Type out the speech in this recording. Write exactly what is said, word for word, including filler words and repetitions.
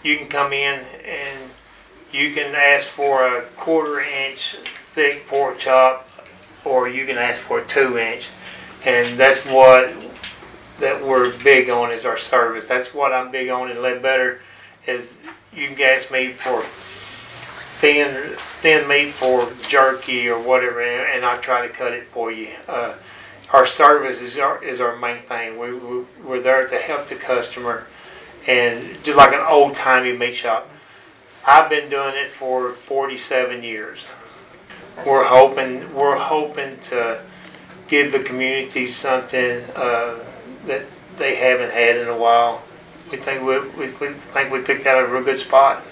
you can come in and you can ask for a quarter inch thick pork chop, or you can ask for a two inch, and that's what that we're big on is our service. That's what I'm big on in Ledbetter. Is you can ask me for thin thin meat for jerky or whatever, and I try to cut it for you. Uh, our service is our is our main thing. We, we we're there to help the customer, and just like an old timey meat shop. I've been doing it for forty-seven years. We're hoping we're hoping to give the community something uh, that they haven't had in a while. We think we, we, we think we picked out a real good spot.